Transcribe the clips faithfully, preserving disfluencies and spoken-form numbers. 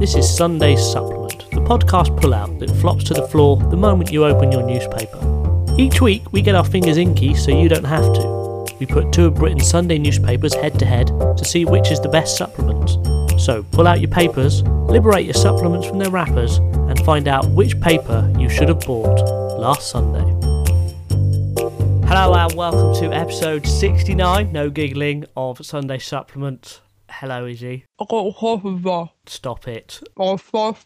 This is Sunday's Supplement, the podcast pullout that flops to the floor the moment you open your newspaper. Each week we get our fingers inky so you don't have to. We put two of Britain's Sunday newspapers head to head to see which is the best supplement. So pull out your papers, liberate your supplements from their wrappers, and find out which paper you should have bought last Sunday. Hello and welcome to episode sixty-nine, no giggling, of Sunday Supplement. Hello, Izzy. I got a cough. Stop it. Stop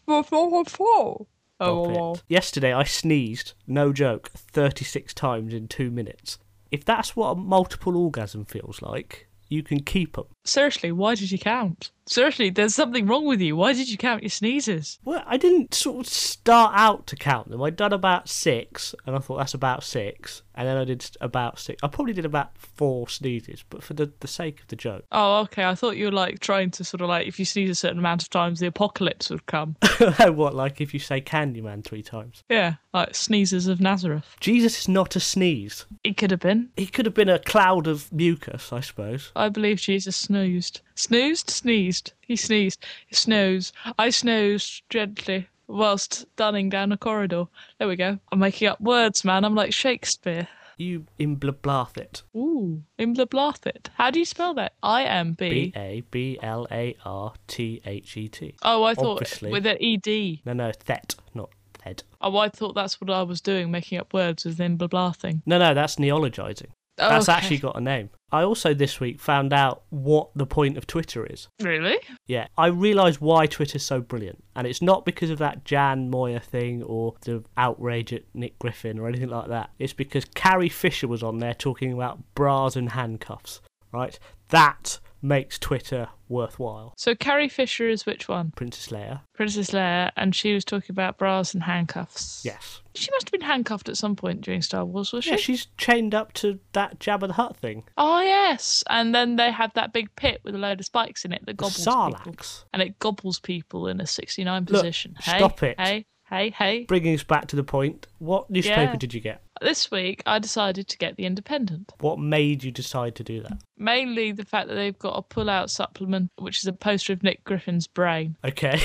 Stop it. Yesterday I sneezed, no joke, thirty-six times in two minutes. If that's what a multiple orgasm feels like, you can keep them. Seriously, why did you count? Seriously, there's something wrong with you. Why did you count your sneezes? Well, I didn't sort of start out to count them. I'd done about six, and I thought that's about six. And then I did about six. I probably did about four sneezes, but for the, the sake of the joke. Oh, okay. I thought you were like trying to sort of like, if you sneeze a certain amount of times, the apocalypse would come. What, like if you say Candyman three times? Yeah, like sneezes of Nazareth. Jesus is not a sneeze. He could have been. He could have been a cloud of mucus, I suppose. I believe Jesus snoozed. Snoozed? Sneezed. He sneezed. He snows. I snoozed gently whilst dunning down a corridor. There we go. I'm making up words, man. I'm like Shakespeare. You imblableth it. Ooh, imblableth. How do you spell that? I M B. B A B L A R T H E T. Oh, I thought Obviously. with an E D. No, no, thet, not thed. Oh, I thought that's what I was doing, making up words with imblablething. No, no, that's neologizing. Oh, That's okay. actually got a name. I also this week found out what the point of Twitter is. Really? Yeah, I realised why Twitter's so brilliant. And it's not because of that Jan Moyer thing or the outrage at Nick Griffin or anything like that. It's because Carrie Fisher was on there talking about bras and handcuffs, right? That makes Twitter worthwhile. So Carrie Fisher is which one? Princess Leia. Princess Leia, and she was talking about bras and handcuffs. Yes. She must have been handcuffed at some point during Star Wars, was she? Yeah, she's chained up to that Jabba the Hutt thing. Oh, yes. And then they have that big pit with a load of spikes in it that gobbles people. Sarlacc. And it gobbles people in a sixty-nine Look, position. Hey, stop it. Hey, hey, hey. Bringing us back to the point, what newspaper Yeah. did you get? This week, I decided to get The Independent. What made you decide to do that? Mainly the fact that they've got a pull-out supplement, which is a poster of Nick Griffin's brain. Okay.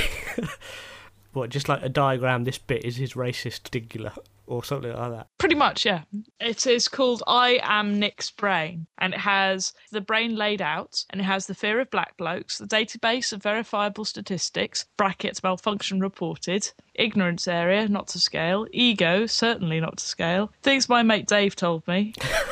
What, just like a diagram, this bit is his racist singular or something like that? Pretty much, yeah. It is called I Am Nick's Brain, and it has the brain laid out, and it has the fear of black blokes, the database of verifiable statistics, brackets malfunction reported, ignorance area, not to scale, ego, certainly not to scale, things my mate Dave told me.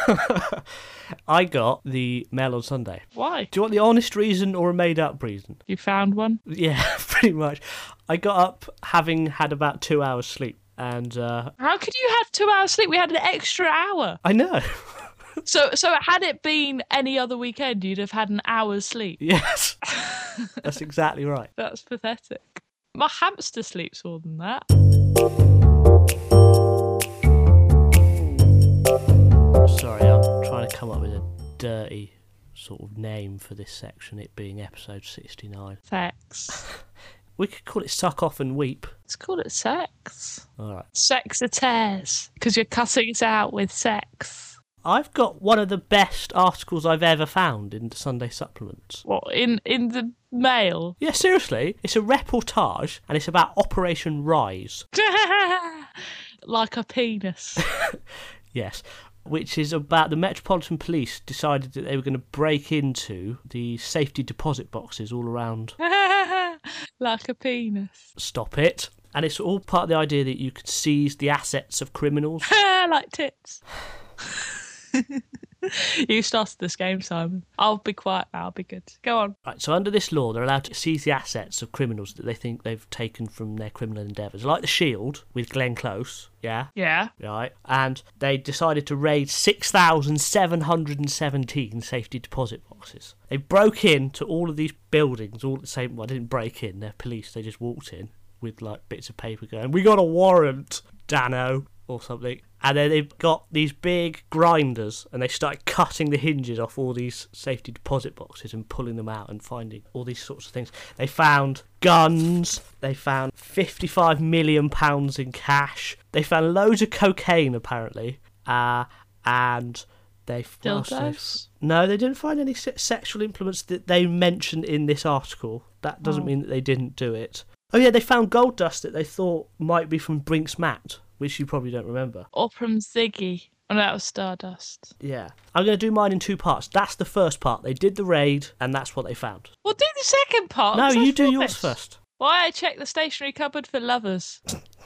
I got the Mail on Sunday. Why? Do you want the honest reason or a made-up reason? You found one? Yeah, pretty much. I got up having had about two hours sleep, and uh, How could you have two hours sleep? We had an extra hour. I know. So, so had it been any other weekend, you'd have had an hour's sleep. Yes, that's exactly right. That's pathetic. My hamster sleeps more than that. Sorry, I'm trying to come up with a dirty sort of name for this section, it being episode sixty-nine. Sex. We could call it Suck Off and Weep. Let's call it sex. All right. Sex a tears. Because you're cutting it out with sex. I've got one of the best articles I've ever found in the Sunday Supplements. What, in, in the Mail? Yeah, seriously. It's a reportage and it's about Operation Rise. Like a penis. Yes. Which is about the Metropolitan Police decided that they were going to break into the safety deposit boxes all around. Like a penis. Stop it. And it's all part of the idea that you could seize the assets of criminals. Like tits. You started this game, Simon. I'll be quiet now. I'll be good. Go on. Right, so under this law, they're allowed to seize the assets of criminals that they think they've taken from their criminal endeavours. Like the Shield with Glenn Close, yeah? Yeah. Right. And they decided to raid six thousand seven hundred seventeen safety deposit boxes. They broke into all of these buildings all at the same... Well, they didn't break in. They're police. They just walked in with, like, bits of paper going, "We got a warrant, Dano," or something. And then they've got these big grinders and they started cutting the hinges off all these safety deposit boxes and pulling them out and finding all these sorts of things. They found guns, they found fifty-five million pounds in cash, they found loads of cocaine apparently, uh, and they... Dildos? No, they didn't find any se- sexual implements that they mentioned in this article. That doesn't Oh. mean that they didn't do it. Oh yeah, they found gold dust that they thought might be from Brinks Mat, which you probably don't remember. Or from Ziggy. Oh, that was Stardust. Yeah. I'm going to do mine in two parts. That's the first part. They did the raid, and that's what they found. Well, do the second part. No, 'cause you that's do yours rubbish. first. Why I checked the stationery cupboard for lovers.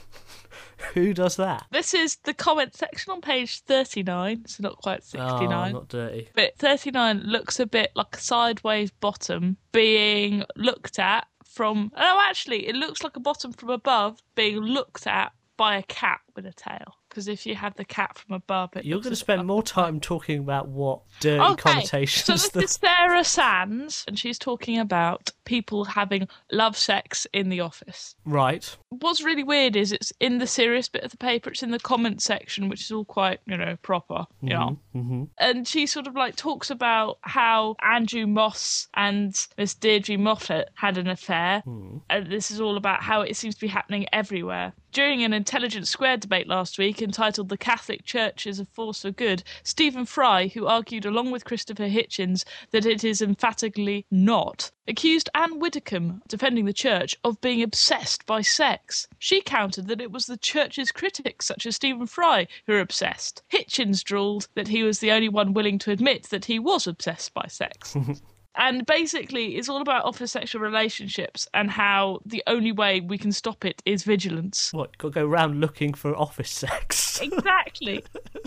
Who does that? This is the comment section on page thirty-nine, so not quite sixty-nine. Oh, not dirty. But thirty-nine looks a bit like a sideways bottom being looked at from... Oh, actually, it looks like a bottom from above being looked at by a cat with a tail. Because if you have the cat from above... it You're looks going a to bit spend like- more time talking about what dirty Okay, connotations... so this that- is Sarah Sands, and she's talking about people having love sex in the office. Right. What's really weird is it's in the serious bit of the paper, it's in the comment section, which is all quite, you know, proper, you know. Mm-hmm. And she sort of like talks about how Andrew Moss and Miss Deirdre Moffat had an affair. Mm. And this is all about how it seems to be happening everywhere. During an Intelligence Squared debate last week entitled The Catholic Church is a Force for Good, Stephen Fry, who argued along with Christopher Hitchens that it is emphatically not, accused Anne Widdecombe, defending the church, of being obsessed by sex. She countered that it was the church's critics, such as Stephen Fry, who are obsessed. Hitchens drawled that he was the only one willing to admit that he was obsessed by sex. And basically, it's all about office sexual relationships and how the only way we can stop it is vigilance. What, got to go round looking for office sex? Exactly.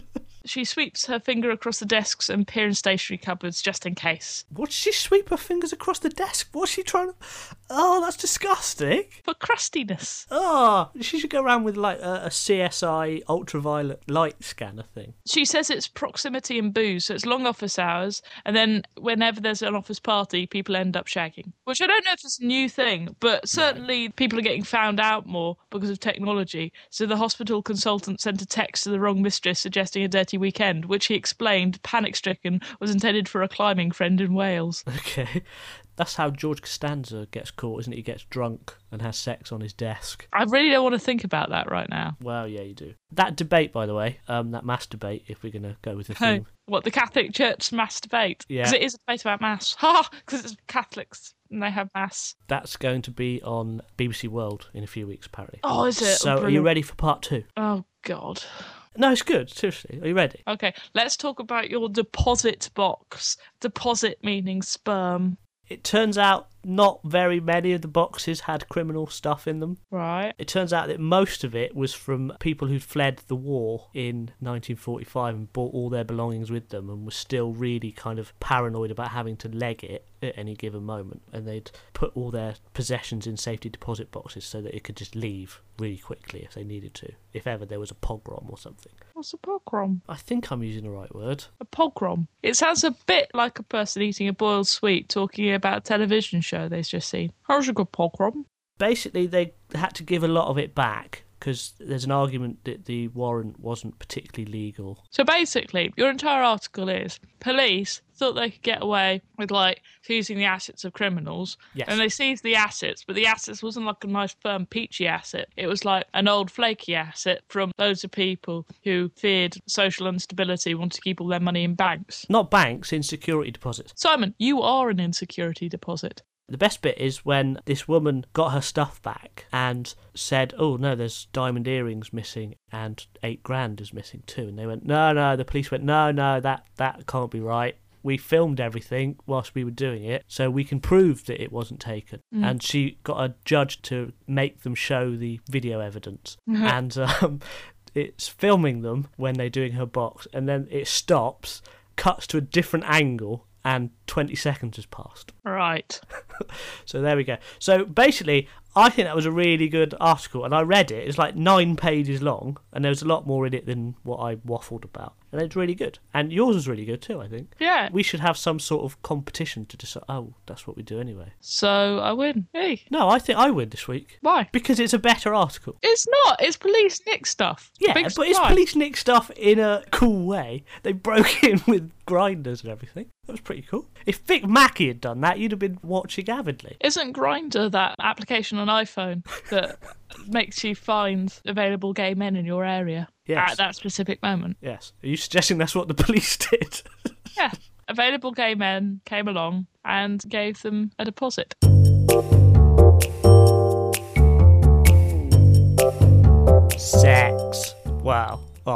She sweeps her finger across the desks and peer in stationery cupboards just in case. What did she sweep her fingers across the desk? What's she trying to... Oh, that's disgusting. For crustiness. Oh, she should go around with like a, a C S I ultraviolet light scanner thing. She says it's proximity and booze, so it's long office hours, and then whenever there's an office party, people end up shagging. Which I don't know if it's a new thing, but certainly people are getting found out more because of technology. So the hospital consultant sent a text to the wrong mistress suggesting a dirty weekend, which he explained, panic-stricken, was intended for a climbing friend in Wales. Okay. That's how George Costanza gets caught, isn't it? He gets drunk and has sex on his desk. I really don't want to think about that right now. Well, yeah, you do. That debate, by the way, um, that mass debate, if we're going to go with the theme. What, the Catholic Church mass debate? Yeah. Because it is a debate about mass. Ha! Because it's Catholics and they have mass. That's going to be on B B C World in a few weeks, apparently. Oh, is it? So Oh, are you brilliant. ready for part two? Oh, God. No, it's good. Seriously. Are you ready? Okay, let's talk about your deposit box. Deposit meaning sperm. It turns out not very many of the boxes had criminal stuff in them. Right. It turns out that most of it was from people who'd fled the war in nineteen forty-five and brought all their belongings with them and were still really kind of paranoid about having to leg it at any given moment. And they'd put all their possessions in safety deposit boxes so that it could just leave really quickly if they needed to, if ever there was a pogrom or something. What's a pogrom? I think I'm using the right word. A pogrom. It sounds a bit like a person eating a boiled sweet talking about a television show they've just seen. How's a good pogrom? Basically, they had to give a lot of it back because there's an argument that the warrant wasn't particularly legal. So basically, your entire article is police thought they could get away with, like, seizing the assets of criminals. Yes. And they seized the assets, but the assets wasn't like a nice, firm, peachy asset. It was like an old, flaky asset from loads of people who feared social instability, wanted to keep all their money in banks. Not banks, in security deposits. Simon, you are an insecurity deposit. The best bit is when this woman got her stuff back and said, oh, no, there's diamond earrings missing and eight grand is missing too. And they went, no, no, the police went, no, no, that, that can't be right. We filmed everything whilst we were doing it, so we can prove that it wasn't taken. Mm. And she got a judge to make them show the video evidence. Mm-hmm. And um, it's filming them when they're doing her box, and then it stops, cuts to a different angle, and twenty seconds has passed. Right. So there we go. So basically, I think that was a really good article, and I read it. It's like nine pages long, and there was a lot more in it than what I waffled about. And it's really good. And yours was really good too, I think. Yeah. We should have some sort of competition to decide, oh, that's what we do anyway. So I win. Hey. No, I think I win this week. Why? Because it's a better article. It's not. It's police nick stuff. Yeah, Big but surprise. it's police nick stuff in a cool way. They broke in with grinders and everything. That was pretty cool. If Vic Mackey had done that, you'd have been watching avidly. Isn't Grindr that application on iPhone that makes you find available gay men in your area yes. at that specific moment? Yes. Are you suggesting that's what the police did? Yeah. Available gay men came along and gave them a deposit.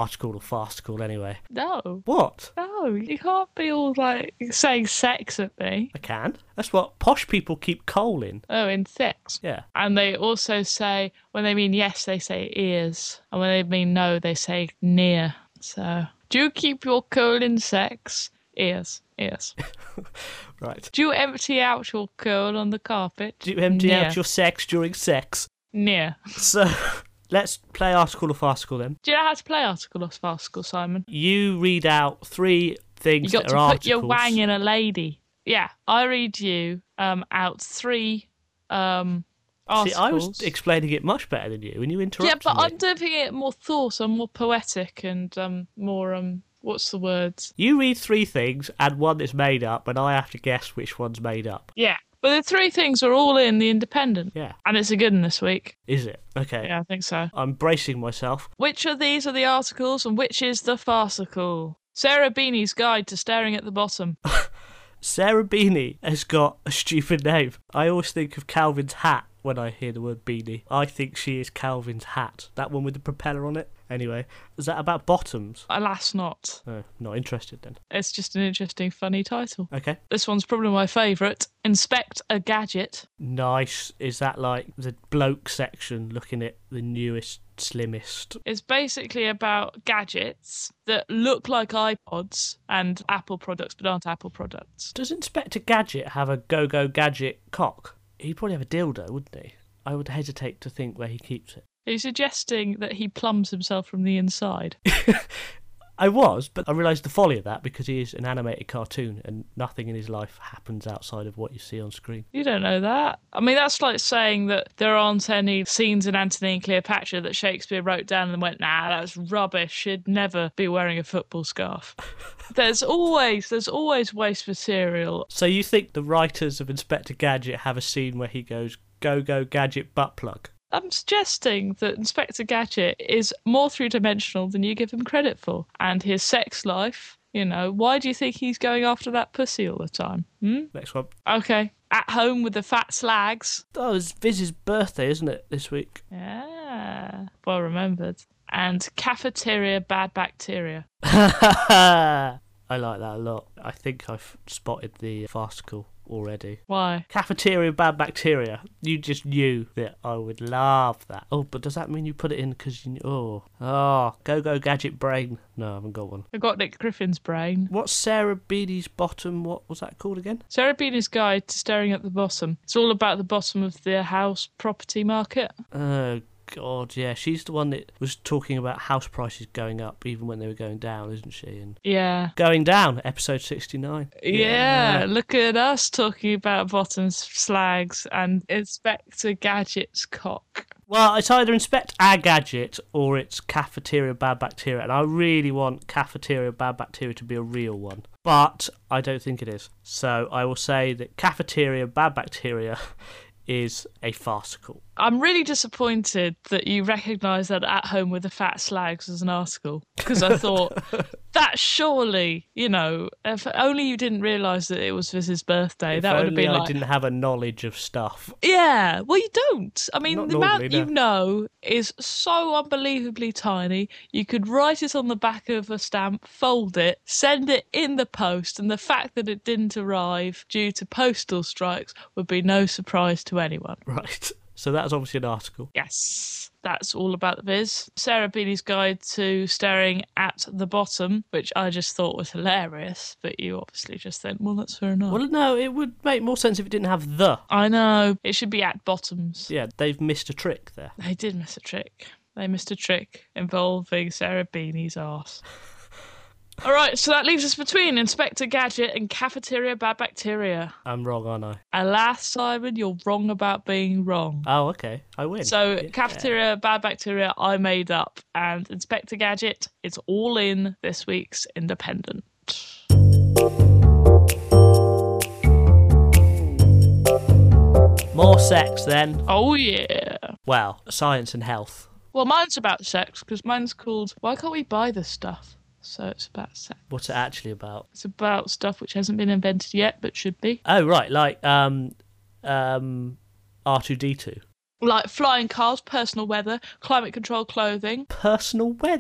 article or farcical anyway. No. What? No, you can't be all like saying sex at me. I can. That's what posh people keep coal in. Oh, in sex. Yeah. And they also say, when they mean yes, they say ears. And when they mean no, they say near. So, do you keep your coal in sex? Ears. Ears. Right. Do you empty out your coal on the carpet? Do you empty Near. out your sex during sex? Near. So, let's play article or farcical then. Do you know how to play article or farcical, Simon? You read out three things You got that to are put your articles. wang in a lady. Yeah, I read you um, out three um, See, articles. I was explaining it much better than you, and you interrupted yeah, but me. I'm doing it more thought and more poetic and um, more um, what's the words? You read three things and one that's made up, and I have to guess which one's made up. Yeah, but the three things are all in the Independent. Yeah. And it's a good one this week. Is it? Okay. Yeah, I think so. I'm bracing myself. Which of these are the articles and which is the farcical? Sarah Beanie's Guide to Staring at the Bottom. Sarah Beanie has got a stupid name. I always think of Calvin's hat when I hear the word beanie. I think she is Calvin's hat. That one with the propeller on it. Anyway, is that about bottoms? Alas not. Oh, not interested then. It's just an interesting, funny title. Okay. This one's probably my favourite. Inspect a Gadget. Nice. Is that like the bloke section looking at the newest, slimmest? It's basically about gadgets that look like iPods and Apple products but aren't Apple products. Does Inspector Gadget have a go-go gadget cock? He'd probably have a dildo, wouldn't he? I would hesitate to think where he keeps it. Are you suggesting that he plums himself from the inside? I was, but I realised the folly of that because he is an animated cartoon and nothing in his life happens outside of what you see on screen. You don't know that. I mean, that's like saying that there aren't any scenes in Antony and Cleopatra that Shakespeare wrote down and went, nah, that's rubbish. She'd never be wearing a football scarf. There's always, there's always waste material. So you think the writers of Inspector Gadget have a scene where he goes, go, go, gadget butt plug? I'm suggesting that Inspector Gadget is more three-dimensional than you give him credit for. And his sex life, you know, why do you think he's going after that pussy all the time? Hmm? Next one. Okay. At home with the fat slags. Oh, it's Viz's birthday, isn't it, this week? Yeah. Well remembered. And cafeteria bad bacteria. I like that a lot. I think I've spotted the farcical already. Why? Cafeteria bad bacteria. You just knew that I would love that. Oh, but does that mean you put it in because you... Oh. Oh, go go gadget brain. No, I haven't got one. I got Nick Griffin's brain. What's Sarah Beanie's bottom? What was that called again? Sarah Beanie's Guide to Staring at the Bottom. It's all about the bottom of the house property market. Oh, God, yeah. She's the one that was talking about house prices going up even when they were going down, isn't she? And Yeah. Going Down, episode sixty-nine. Yeah, yeah. Look at us talking about bottoms, slags, and Inspector Gadget's cock. Well, it's either Inspect a Gadget or it's Cafeteria Bad Bacteria, and I really want Cafeteria Bad Bacteria to be a real one. But I don't think it is. So I will say that Cafeteria Bad Bacteria is a farcical. I'm really disappointed that you recognise that At Home with the Fat Slags as an article, because I thought that surely, you know, if only you didn't realise that it was Viz's birthday, If that would have only been I like, didn't have a knowledge of stuff. yeah, well, you don't. I mean, Not the normally, amount no. you know is so unbelievably tiny. You could write it on the back of a stamp, fold it, send it in the post, and the fact that it didn't arrive due to postal strikes would be no surprise to anyone. Right. So that's obviously an article. Yes, that's all about the Viz. Sarah Beanie's Guide to Staring at the Bottom, which I just thought was hilarious, but you obviously just think, well, that's fair enough. Well, no, it would make more sense if it didn't have the. I know, it should be at bottoms. Yeah, they've missed a trick there. They did miss a trick. They missed a trick involving Sarah Beanie's arse. All right, so that leaves us between Inspector Gadget and Cafeteria Bad Bacteria. I'm wrong, aren't I? Alas, Simon, you're wrong about being wrong. Oh, okay. I win. So, Yeah. Cafeteria Bad Bacteria, I made up. And Inspector Gadget, it's all in this week's Independent. More sex then. Oh, yeah. Well, science and health. Well, mine's about sex, because mine's called Why Can't We Buy This Stuff? So it's about sex. What's it actually about? It's about stuff which hasn't been invented yet, but should be. Oh, right, like um, um, R two D two. Like flying cars, personal weather, climate control clothing. Personal weather?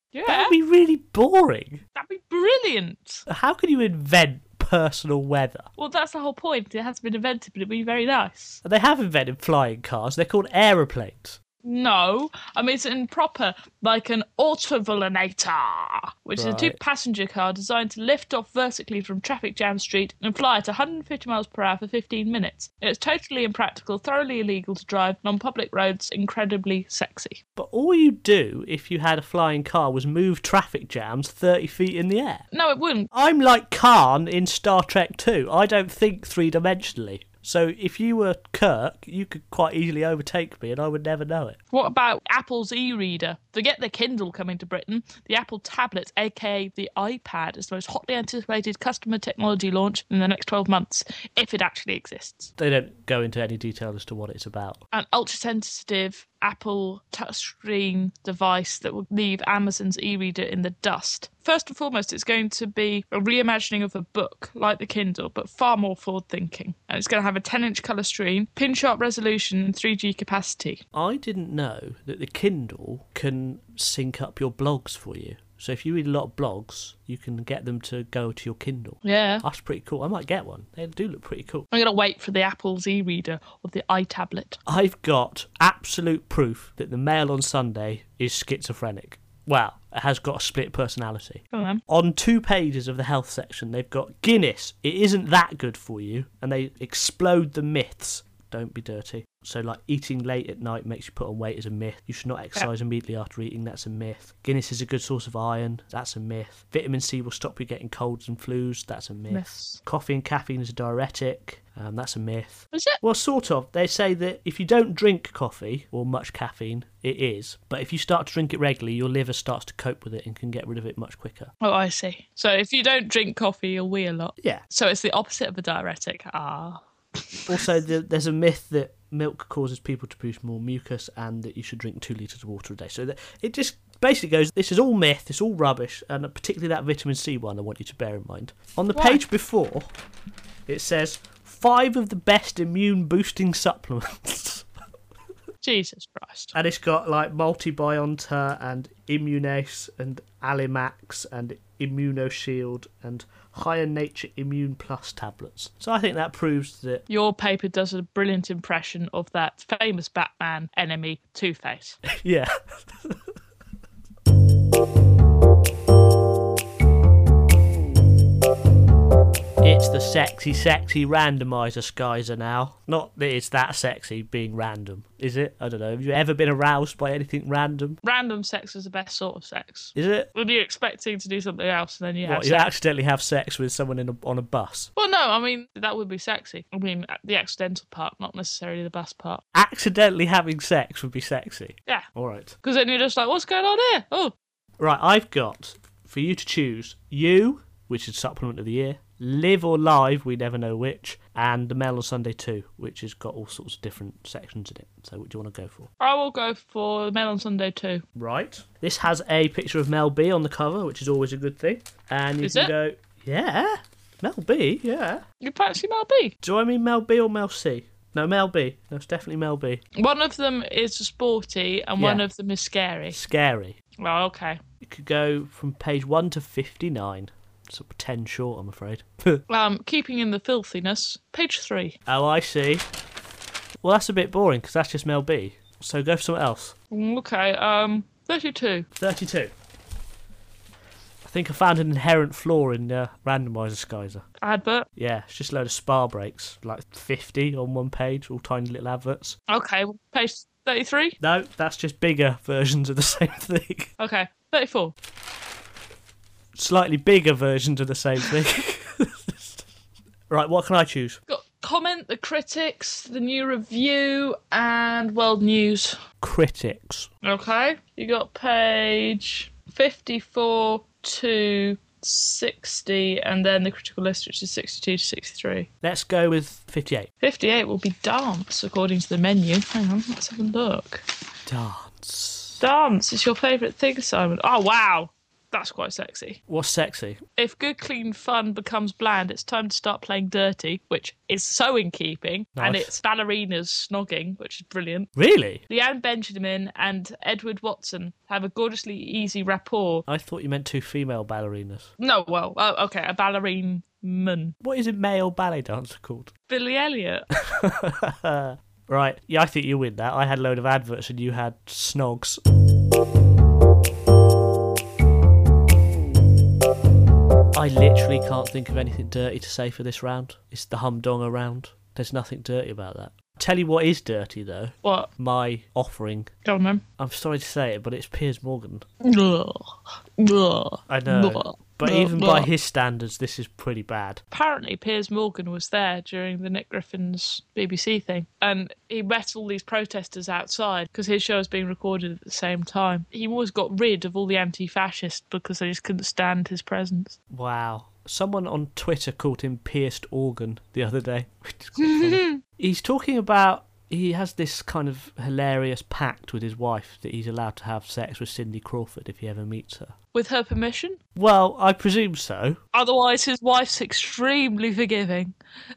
Yeah, That'd be really boring. that'd be brilliant. How can you invent personal weather? Well, that's the whole point. It hasn't been invented, but it'd be very nice. They have invented flying cars. They're called aeroplanes. No, I mean it's in proper, like an autovolanator, which is a Right. two-passenger car designed to lift off vertically from traffic jam street and fly at one hundred fifty miles per hour for fifteen minutes. It's totally impractical, thoroughly illegal to drive, and on public roads, incredibly sexy. But all you'd do if you had a flying car was move traffic jams thirty feet in the air. No, it wouldn't. I'm like Khan in Star Trek two. I don't think three-dimensionally. So if you were Kirk, you could quite easily overtake me and I would never know it. What about Apple's e-reader? Forget the Kindle coming to Britain. The Apple tablet, aka the iPad, is the most hotly anticipated customer technology launch in the next twelve months, if it actually exists. They don't go into any detail as to what it's about. An ultra-sensitive Apple touchscreen device that will leave Amazon's e-reader in the dust. First and foremost, it's going to be a reimagining of a book, like the Kindle, but far more forward-thinking. And it's going to have a ten-inch colour screen, pin-sharp resolution and three G capacity. I didn't know that the Kindle can sync up your blogs for you. So if you read a lot of blogs, you can get them to go to your Kindle. Yeah. That's pretty cool. I might get one. They do look pretty cool. I'm going to wait for the Apple's e-reader or the iTablet. I've got absolute proof that the Mail on Sunday is schizophrenic. Well, it has got a split personality. Go on. On two pages of the health section, they've got Guinness, it isn't that good for you, and they explode the myths. Don't be dirty. So, like, eating late at night makes you put on weight is a myth. You should not exercise immediately after eating. That's a myth. Guinness is a good source of iron. That's a myth. Vitamin C will stop you getting colds and flus. That's a myth. Myths. Coffee and caffeine is a diuretic. Um, that's a myth. Is it? Well, sort of. They say that if you don't drink coffee or much caffeine, it is. But if you start to drink it regularly, your liver starts to cope with it and can get rid of it much quicker. Oh, I see. So if you don't drink coffee, you'll wee a lot. Yeah. So it's the opposite of a diuretic. Ah. Also, the, there's a myth that milk causes people to produce more mucus and that you should drink two litres of water a day. So that it just basically goes, this is all myth, it's all rubbish, and particularly that vitamin C one I want you to bear in mind. On the Why? page before, it says, five of the best immune-boosting supplements. Jesus Christ. And it's got like Multibionta and Immunace and Alimax and Immunoshield and Higher Nature Immune Plus tablets. So I think that proves that... Your paper does a brilliant impression of that famous Batman enemy, Two-Face. Yeah. It's the sexy, sexy randomizer, Skyzer, now. Not that it's that sexy being random, is it? I don't know. Have you ever been aroused by anything random? Random sex is the best sort of sex. Is it? When you're expecting to do something else and then you have What, you sex. accidentally have sex with someone in a, on a bus? Well, no, I mean, that would be sexy. I mean, the accidental part, not necessarily the best part. Accidentally having sex would be sexy. Yeah. All right. Because then you're just like, what's going on here? Oh, Right, I've got, for you to choose, You, which is Supplement of the Year, Live or Live, we never know which, and The Mail on Sunday two, which has got all sorts of different sections in it. So what do you want to go for? I will go for the Mail on Sunday too. Right. This has a picture of Mel B on the cover, which is always a good thing. And you Is can it? go, yeah, Mel B, yeah. You fancy Mel B? Do I mean Mel B or Mel C? No, Mel B. No, it's definitely Mel B. One of them is sporty and one Yeah. of them is scary. Scary. Oh, okay. You could go from page one to fifty-nine. So ten short, I'm afraid. Um, keeping in the filthiness, page three. Oh, I see. Well, that's a bit boring because that's just Mel B. So go for something else. Okay, um, thirty-two. thirty-two. I think I found an inherent flaw in uh, Randomizer Skyzer. Advert. Yeah, it's just a load of spa breaks, like fifty on one page, all tiny little adverts. Okay, well, page thirty-three. No, that's just bigger versions of the same thing. Okay, thirty-four. Slightly bigger versions of the same thing. Right, what can I choose? Got comment, the critics, the new review, and world news. Critics. Okay, you got page fifty-four to sixty, and then the critical list, which is sixty-two to sixty-three. Let's go with fifty-eight. fifty-eight will be dance, according to the menu. Hang on, let's have a look. Dance. Dance is your favourite thing, Simon. Oh, wow. That's quite sexy. What's sexy? If good, clean fun becomes bland, it's time to start playing dirty, which is so in keeping. Nice. And it's ballerinas snogging, which is brilliant. Really? Leanne Benjamin and Edward Watson have a gorgeously easy rapport. I thought you meant two female ballerinas. No, well, oh, okay, a ballerine man. What is a male ballet dancer called? Billy Elliot. Right, yeah, I think you win that. I had a load of adverts and you had snogs. I literally can't think of anything dirty to say for this round. It's the humdonga round. There's nothing dirty about that. Tell you what is dirty, though. What? My offering. Go on, then. I'm sorry to say it, but it's Piers Morgan. Ugh. Ugh. I know. Ugh. But Ugh. even by Ugh. his standards, this is pretty bad. Apparently, Piers Morgan was there during the Nick Griffin's B B C thing, and he met all these protesters outside because his show was being recorded at the same time. He always got rid of all the anti-fascists because they just couldn't stand his presence. Wow. Someone on Twitter called him Pierced Organ the other day. Which is quite funny. He's talking about... He has this kind of hilarious pact with his wife that he's allowed to have sex with Cindy Crawford if he ever meets her. With her permission? Well, I presume so. Otherwise, his wife's extremely forgiving.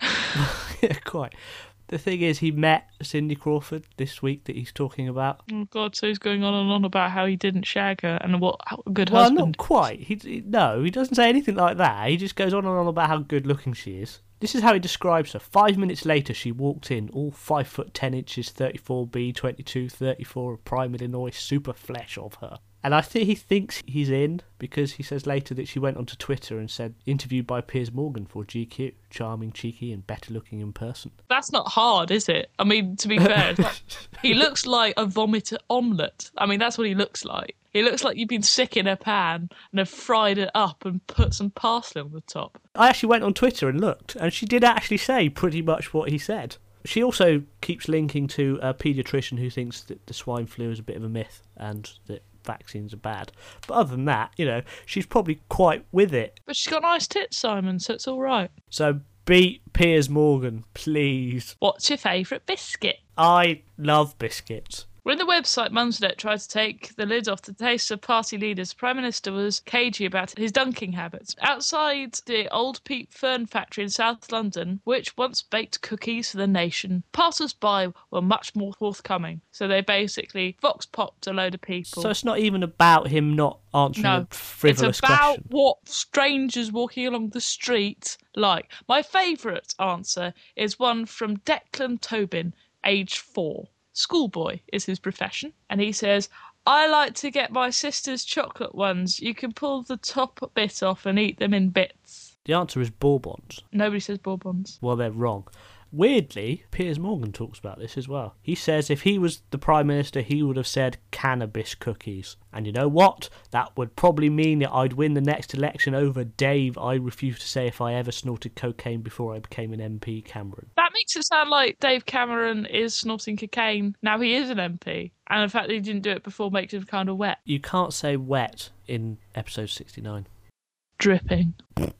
Yeah, quite. The thing is, he met Cindy Crawford this week that he's talking about. Oh, God, so he's going on and on about how he didn't shag her and what how a good Well, husband. not quite. He, he No, he doesn't say anything like that. He just goes on and on about how good looking she is. This is how he describes her. Five minutes later, she walked in, all five foot ten inches, thirty-four B, twenty-two, thirty-four of Prime Illinois, super flesh of her. And I think he thinks he's in because he says later that she went onto Twitter and said, interviewed by Piers Morgan for G Q. Charming, cheeky, and better looking in person. That's not hard, is it? I mean, to be fair, it's not- he looks like a vomit omelette. I mean, that's what he looks like. He looks like you've been sick in a pan and have fried it up and put some parsley on the top. I actually went on Twitter and looked, and she did actually say pretty much what he said. She also keeps linking to a paediatrician who thinks that the swine flu is a bit of a myth and that vaccines are bad. But other than that, you know, she's probably quite with it. But she's got nice tits, Simon, so it's all right. So beat Piers Morgan, please. What's your favourite biscuit? I love biscuits. When the website Mumsnet tried to take the lid off the taste of party leaders, the Prime Minister was cagey about his dunking habits. Outside the Old Peat Fern Factory in South London, which once baked cookies for the nation, passers-by were much more forthcoming. So they basically vox-popped a load of people. So it's not even about him not answering No, a frivolous it's about question. what strangers walking along the street like. My favourite answer is one from Declan Tobin, age four. Schoolboy is his profession, and he says, I like to get my sister's chocolate ones. You can pull the top bit off and eat them in bits. The answer is Bourbons. Nobody says Bourbons. Well, they're wrong. Weirdly, Piers Morgan talks about this as well. He says if he was the Prime Minister, he would have said cannabis cookies. And you know what? That would probably mean that I'd win the next election over Dave. I refuse to say if I ever snorted cocaine before I became an M P, Cameron. That makes it sound like Dave Cameron is snorting cocaine. Now he is an M P. And the fact that he didn't do it before makes him kind of wet. You can't say wet in episode sixty-nine. Dripping.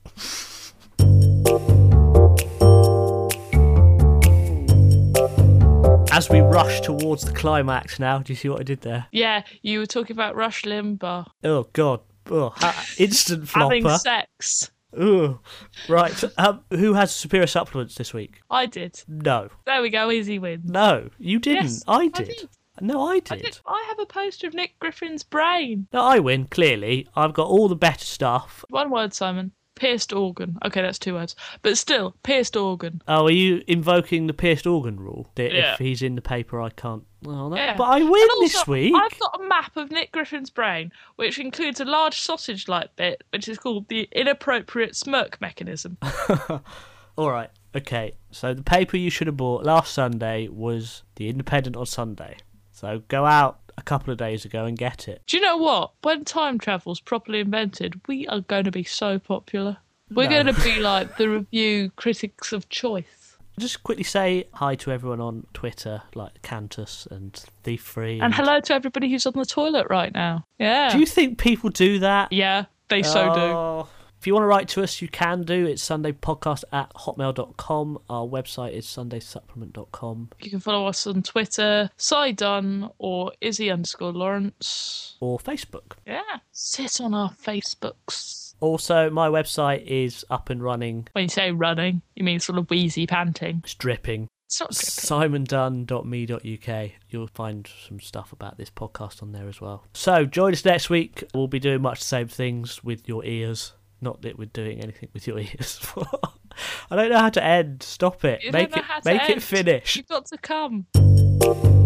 As we rush towards the climax now, do you see what I did there? Yeah, you were talking about Rush Limbaugh. Oh, God. Oh, ha- instant Having flopper. sex. Ugh. Right. Um, who has superior supplements this week? I did. No. There we go, easy win. No, you didn't. Yes, I I did. did. No, I I, did. did. I have a poster of Nick Griffin's brain. No, I win, clearly. I've got all the better stuff. One word, Simon. Pierced organ. Okay, that's two words. But still, pierced organ. Oh, are you invoking the pierced organ rule? That Yeah. if he's in the paper, I can't... Well, that... Yeah. But I win And also, this week. I've got a map of Nick Griffin's brain, which includes a large sausage-like bit, which is called the inappropriate smirk mechanism. All right, okay. So the paper you should have bought last Sunday was The Independent on Sunday. So go out a couple of days ago and get it. Do you know what? When time travel's properly invented, we are going to be so popular. We're No. going to be like the review critics of choice. Just quickly say hi to everyone on Twitter, like Cantus and Thief Free. And hello to everybody who's on the toilet right now. Yeah. Do you think people do that? Yeah, they so do. Oh, If you want to write to us, you can do. It's sundaypodcast at hotmail dot com. Our website is sunday supplement dot com. You can follow us on Twitter, Cy Dunn or Izzy underscore Lawrence. Or Facebook. Yeah, sit on our Facebooks. Also, my website is up and running. When you say running, you mean sort of wheezy panting. It's dripping. It's not dripping. simon dunn dot me dot u k. You'll find some stuff about this podcast on there as well. So join us next week. We'll be doing much the same things with your ears. Not that we're doing anything with your ears. I don't know how to end. Stop it. You make don't know it how to make end. it finish. You've got to come.